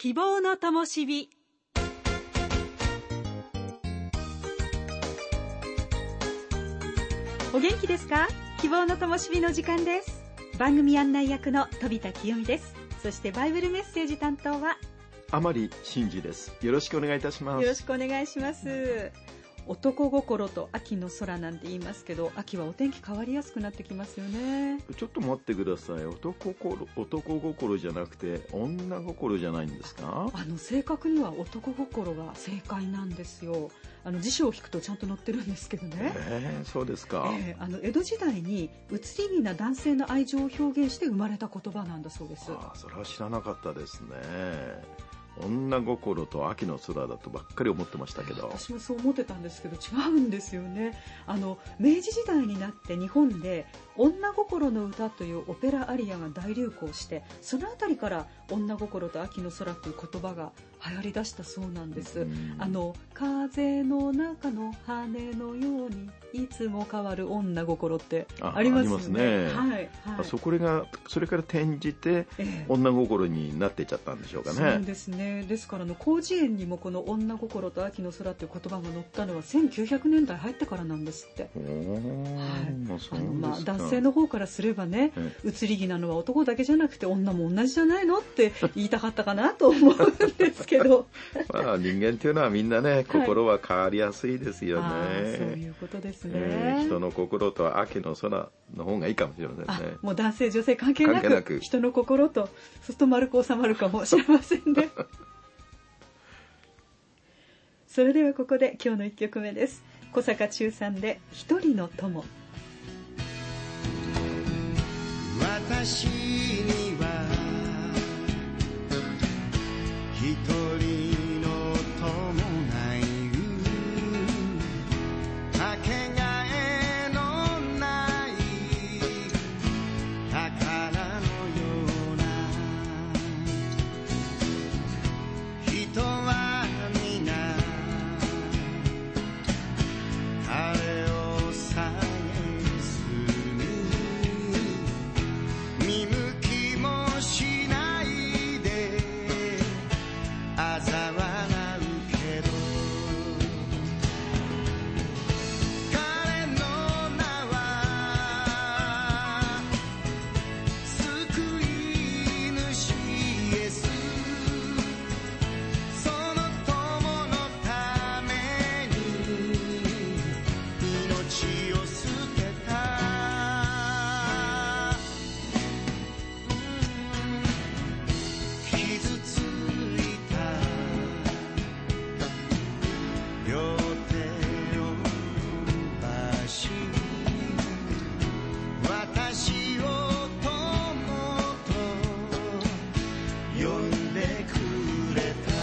希望の灯火。お元気ですか？希望の灯火の時間です。番組案内役の飛田清美です。そしてバイブルメッセージ担当は甘利真嗣です。よろしくお願いいたします。 よろしくお願いします。男心と秋の空なんて言いますけど、秋はお天気変わりやすくなってきますよね。 ちょっと待ってください。男心じゃなくて女心じゃないんですか？ 正確には男心が正解なんですよ。辞書を引くとちゃんと載ってるんですけどね。 そうですか。 江戸時代に移り気な男性の愛情を表現して生まれた言葉なんだそうです。 それは知らなかったですね。女心と秋の空だとばっかり思ってましたけど、 私もそう思ってたんですけど違うんですよね。明治時代になって日本で女心の歌というオペラアリアが大流行して、そのあたりから女心と秋の空という言葉が流行り出したそうなんです。風の中の羽のようにいつも変わる女心ってありますよね。はいはい、 それから転じて女心になっていっちゃったんでしょうかね。 そうですね。ですから広辞苑にもこの女心と秋の空という言葉が載ったのは1900年代入ってからなんですって。男性の方からすればね、移り気なのは男だけじゃなくて女も同じじゃないのって言いたかったかなと思うんですけど人間っていうのはみんなね、心は変わりやすいですよね。 そういうことですね。 人の心と秋の空の方がいいかもしれませんね。 もう男性女性関係なく人の心と、そうすると丸く収まるかもしれませんねそれではここで今日の1曲目です。小坂忠さんで一人の友。 私には一人の友がいる、かけがえのない宝のような人は皆彼を蔑み見向きもしないで嘲笑うけど、彼の名は救い主イエス、その友のために命を捨てた。傷ついた両手を伸ばし、私を友と呼んでくれた。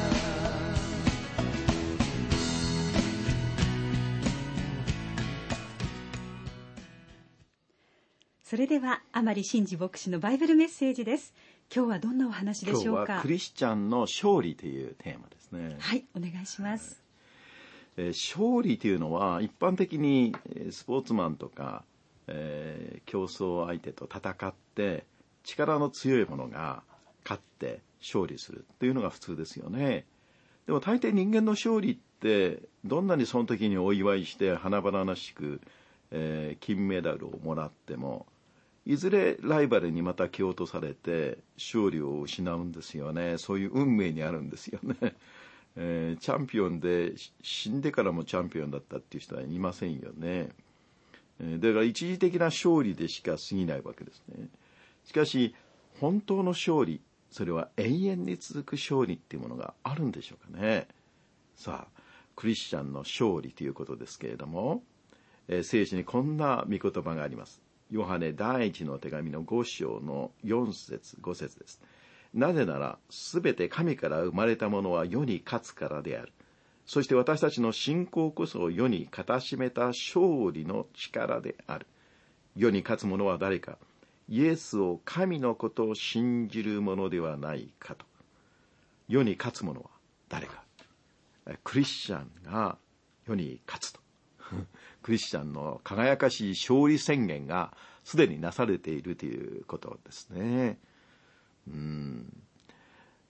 それでは甘利真嗣牧師のバイブルメッセージです。今日はどんなお話でしょうか？ 今日はクリスチャンの勝利というテーマですね。 はい、お願いします。 勝利というのは一般的にスポーツマンとか、競争相手と戦って力の強い者が勝って勝利するというのが普通ですよね。でも大抵人間の勝利ってどんなにその時にお祝いして華々しく、金メダルをもらってもいずれライバルにまた蹴落とされて勝利を失うんですよね。そういう運命にあるんですよね。チャンピオンで死んでからもチャンピオンだったっていう人はいませんよね。だから一時的な勝利でしか過ぎないわけですね。しかし本当の勝利、それは永遠に続く勝利っていうものがあるんでしょうかね。さあ、クリスチャンの勝利ということですけれども、聖書にこんな御言葉があります。ヨハネ第一の手紙の5章の4節5節です。なぜならすべて神から生まれたものは世に勝つからである。そして私たちの信仰こそ世に固しめた勝利の力である。世に勝つ者は誰か？イエスを神のことを信じる者ではないかと。世に勝つ者は誰か？クリスチャンが世に勝つと。クリスチャンの輝かしい勝利宣言がすでになされているということですね。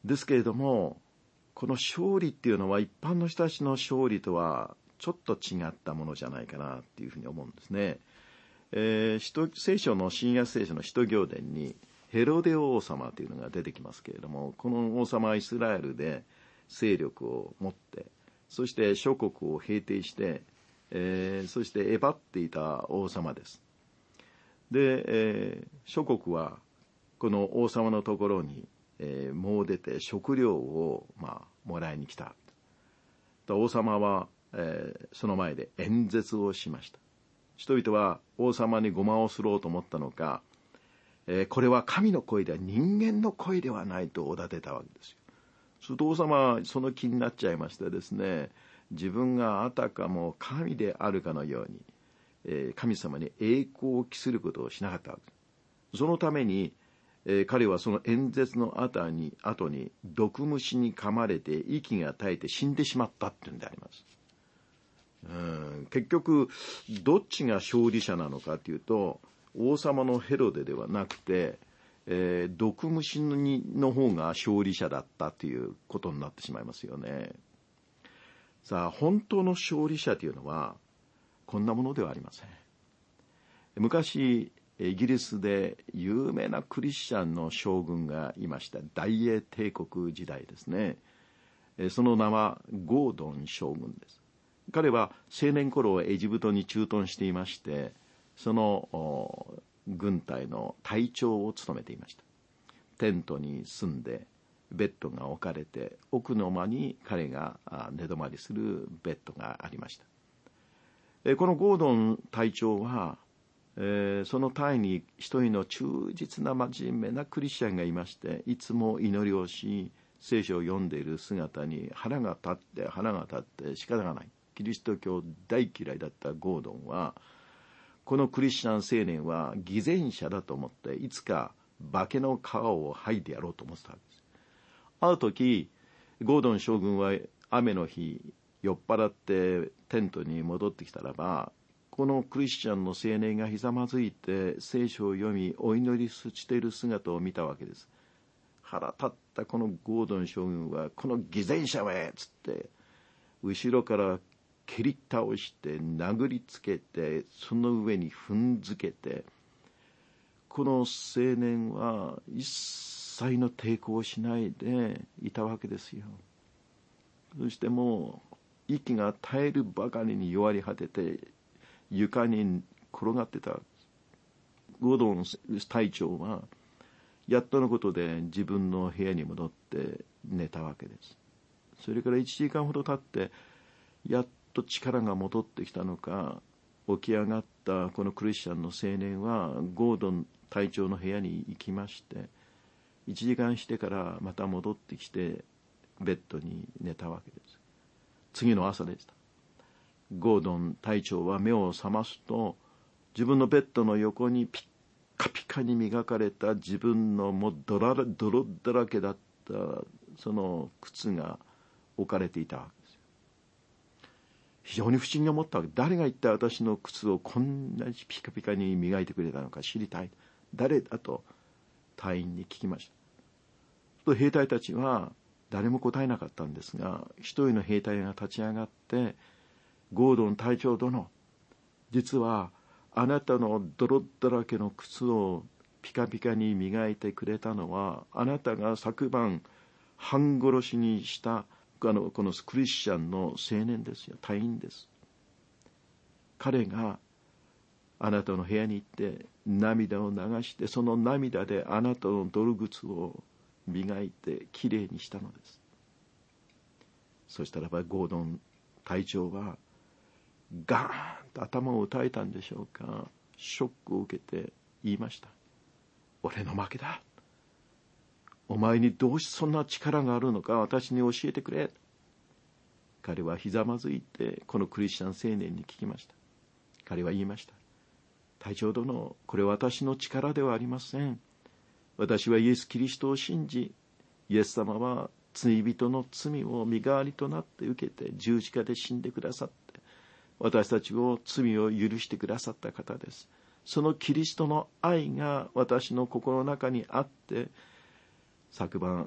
ですけれども、この勝利っていうのは一般の人たちの勝利とはちょっと違ったものじゃないかなっていうふうに思うんですね。聖書の新約聖書の使徒行伝にヘロデ王様というのが出てきますけれども、この王様はイスラエルで勢力を持って、そして諸国を平定して、そしてえばっていた王様です。で、諸国はこの王様のところに、もう出て食料を、もらいに来た。王様は、その前で演説をしました。人々は王様にごまをすろうと思ったのか、これは神の声では人間の声ではないとおだてたわけですよ。すると王様はその気になっちゃいましてですね、自分があたかも神であるかのように、神様に栄光を期することをしなかったわけです。そのために、彼はその演説の後に毒虫に噛まれて息が絶えて死んでしまったっていうんであります。結局どっちが勝利者なのかというと、王様のヘロデではなくて、毒虫の方が勝利者だったということになってしまいますよね。さあ、本当の勝利者というのはこんなものではありません。昔イギリスで有名なクリスチャンの将軍がいました。大英帝国時代ですね。その名はゴードン将軍です。彼は青年頃エジプトに駐屯していまして、その軍隊の隊長を務めていました。テントに住んでベッドが置かれて、奥の間に彼が寝泊まりするベッドがありました。このゴードン隊長は、その隊に一人の忠実な真面目なクリスチャンがいまして、いつも祈りをし、聖書を読んでいる姿に腹が立って仕方がない。キリスト教大嫌いだったゴードンは、このクリスチャン青年は偽善者だと思って、いつか化けの皮を剥いでやろうと思ってたわけです。ある時、ゴードン将軍は雨の日、酔っ払ってテントに戻ってきたらば、このクリスチャンの青年がひざまずいて聖書を読みお祈りしている姿を見たわけです。腹立ったこのゴードン将軍は、この偽善者めっつって後ろから蹴り倒して殴りつけて、その上に踏んづけて、この青年は一切の抵抗をしないでいたわけですよ。そしてもう息が絶えるばかりに弱り果てて床に転がってた。ゴードン隊長はやっとのことで自分の部屋に戻って寝たわけです。それから1時間ほど経って、やっと力が戻ってきたのか、起き上がったこのクリスチャンの青年はゴードン隊長の部屋に行きまして、1時間してからまた戻ってきてベッドに寝たわけです。次の朝でした。ゴードン隊長は目を覚ますと、自分のベッドの横にピッカピカに磨かれた自分のもう泥だらけだったその靴が置かれていたわけですよ。非常に不思議に思ったわけ。誰が一体私の靴をこんなにピカピカに磨いてくれたのか知りたい。誰だと隊員に聞きました。兵隊たちは誰も答えなかったんですが、一人の兵隊が立ち上がって、ゴードン隊長殿、実はあなたの泥だらけの靴をピカピカに磨いてくれたのは、あなたが昨晩半殺しにしたこのクリスチャンの青年ですよ。隊員です。彼があなたの部屋に行って涙を流して、その涙であなたの泥靴を磨いてきれいにしたのです。そしたらばゴードン隊長はガーンと頭を打たれたんでしょうか、ショックを受けて言いました。俺の負けだ。お前にどうしてそんな力があるのか私に教えてくれ。彼はひざまずいてこのクリスチャン青年に聞きました。彼は言いました。隊長殿、これは私の力ではありません。私はイエス・キリストを信じ、イエス様は罪人の罪を身代わりとなって受けて十字架で死んでくださって、私たちを罪を許してくださった方です。そのキリストの愛が私の心の中にあって、昨晩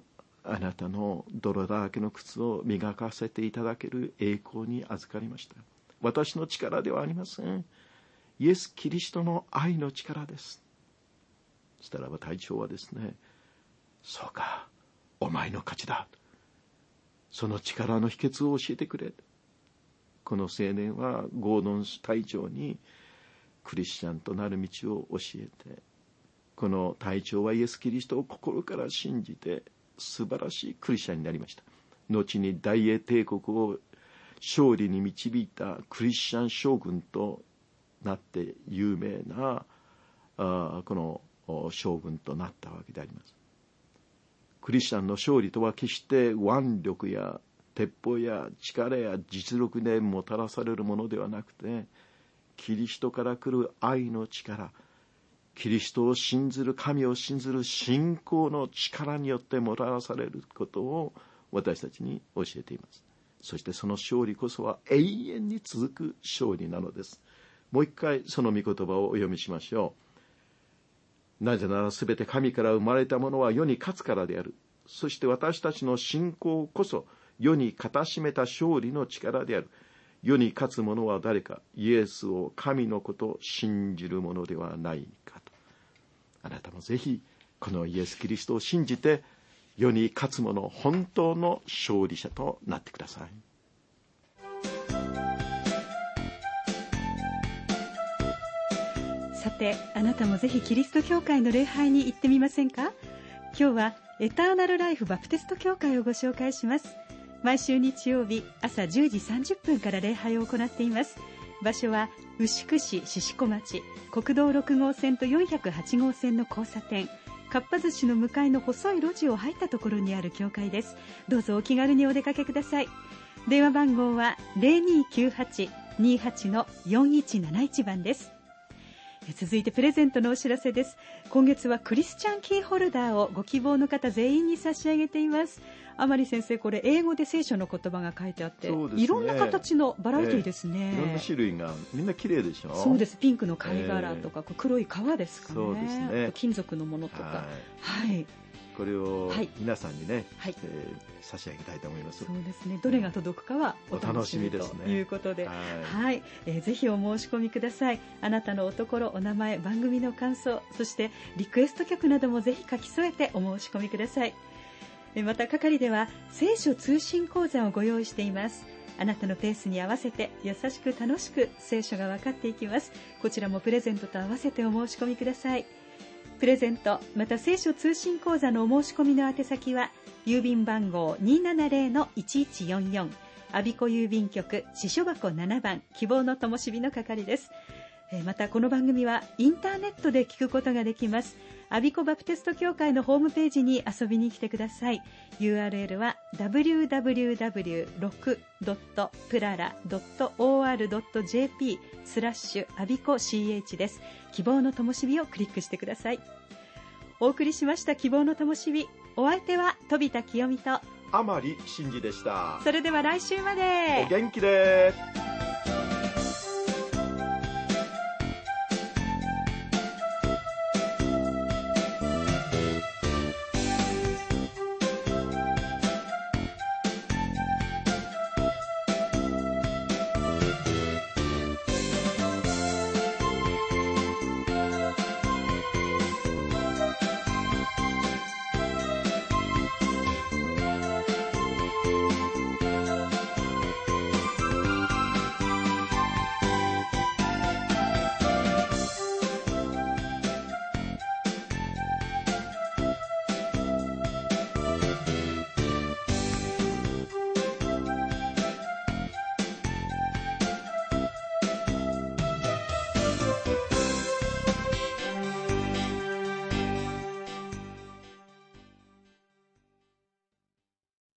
あなたの泥だらけの靴を磨かせていただける栄光に預かりました。私の力ではありません。イエス・キリストの愛の力です。そしたらば隊長はですね、そうか、お前の勝ちだ。その力の秘訣を教えてくれ。この青年はゴードン隊長にクリスチャンとなる道を教えて、この隊長はイエス・キリストを心から信じて素晴らしいクリスチャンになりました。後に大英帝国を勝利に導いたクリスチャン将軍となって有名なこの将軍となったわけであります。クリスチャンの勝利とは決して腕力や鉄砲や力や実力でもたらされるものではなくて、キリストから来る愛の力、キリストを信ずる、神を信ずる信仰の力によってもたらされることを私たちに教えています。そしてその勝利こそは永遠に続く勝利なのです。もう一回その御言葉をお読みしましょう。なぜならすべて神から生まれたものは世に勝つからである。そして私たちの信仰こそ世に固しめた勝利の力である。世に勝つ者は誰か、イエスを神の子と信じる者ではないかと。あなたもぜひこのイエス・キリストを信じて世に勝つ者、本当の勝利者となってください。 さて、あなたもぜひキリスト教会の礼拝に行ってみませんか？今日はエターナルライフバプテスト教会をご紹介します。毎週日曜日朝10時30分から礼拝を行っています。場所は牛久市獅子子町、国道6号線と408号線の交差点、かっぱ寿司の向かいの細い路地を入ったところにある教会です。どうぞお気軽にお出かけください。電話番号は 0298-28-4171 番です。続いてプレゼントのお知らせです。今月はクリスチャンキーホルダーをご希望の方全員に差し上げています。甘利先生、これ英語で聖書の言葉が書いてあって、ね、いろんな形のバラエティですね。 いろんな種類がみんな綺麗でしょ。 そうです。ピンクの貝殻とか、黒い革ですかね。 そうですね。 金属のものとか、はい、 これを皆さんにね、はい、差し上げたいと思います。 そうですね。どれが届くかはお楽しみということで、はい、ぜひお申し込みください。あなたのおところ、お名前、番組の感想、そしてリクエスト曲などもぜひ書き添えてお申し込みください。また係では聖書通信講座をご用意しています。あなたのペースに合わせて優しく楽しく聖書が分かっていきます。こちらもプレゼントと合わせてお申し込みください。プレゼントまた聖書通信講座のお申し込みの宛先は郵便番号 270-1144 我孫子郵便局支所箱7番希望の灯火の係です。またこの番組はインターネットで聞くことができます。我孫子バプテスト教会のホームページに遊びに来てください。 URL は www.rock.prara.or.jp 我孫子 CH です。希望の灯火をクリックしてください。お送りしました希望の灯火、お相手は飛田清美と甘利真司でした。 それでは来週までお元気で。